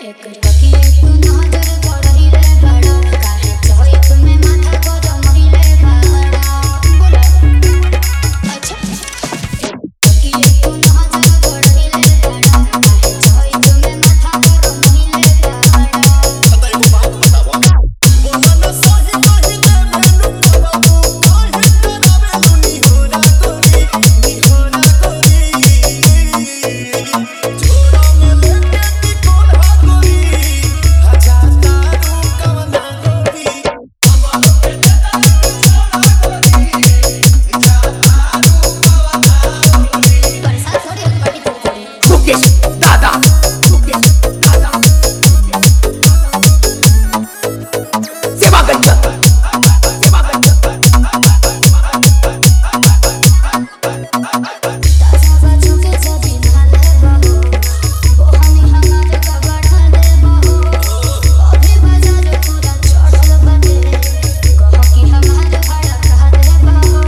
एक तकिए तू नजर गड़ही रे बड़ा काहे चोई तुम्हें माथा गरम हिले बड़ा बोला अच्छा एक तकिए तू नजर गड़ही रे बड़ा काहे चोई तुम्हें माथा गरम हिले बड़ा अतई को बात बतावा बोला न सही कहि दे मेनू करबो काहे करावे लुनी होला कोरी छोरा में लेके ती कोल्हा कोरी हजार तारू कवना कोरी हमारो पे देता छोरा कोरी हजार तारू कवना कोरी बरसा थोड़ी एक बाटी थोड़ी मुकेश दादा सेवागंज ताजा बाजू के जदी नाले बहो कोहनी हमारे का बढ़ा दे बहो अभी बाजार पूरा चढ़ल बने कहो कि हमारे भाड़ा कहा दे बहो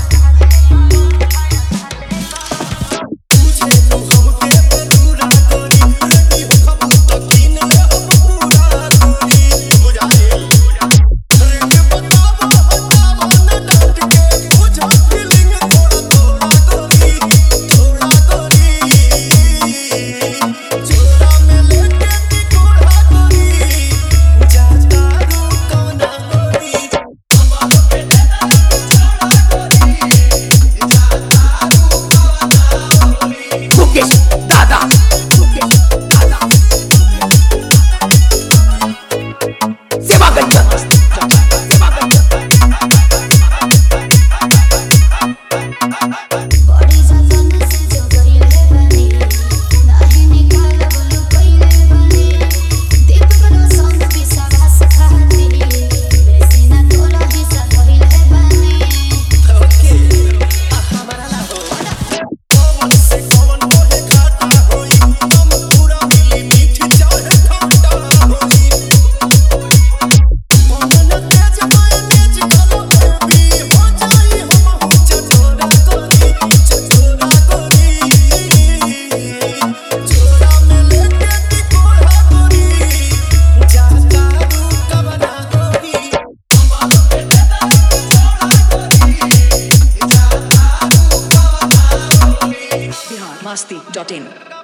तुझे तो हमके पूरा कोरी रेडी हो खबू तो कीन ले हम पूरा कोरी बुझाए रिंग बतावा हटावा न डांट के बुझा फीलिंग थोड़ा कोरी छोरा में लेके ती कोल्हा कोरी जाता रू कवना कोरी हमारो पे देता छोरा कोरी जाता रू कवना कोरी मुकेश दादा सेवागंज बड़ी जतन से जो गईले बने नाही निकाल बोलू कइले बने दीप करो संग विश्वास खाती बेसी ना तोला दिशा गईले बने ओके हमारा ना हो कौन से कौन मोहे खाता होई तुम पूरा मिली मीठी चाहे खट्टा होई मन तेज माय मेज करो बेबी हो जाई हम हो चटोरा कोरी छोरा में लेके ती कोल्हा कोरी जाता रू कवना कोरी हमारो पे देता छोरा कोरी जाता रू कवना कोरी biharmasti.in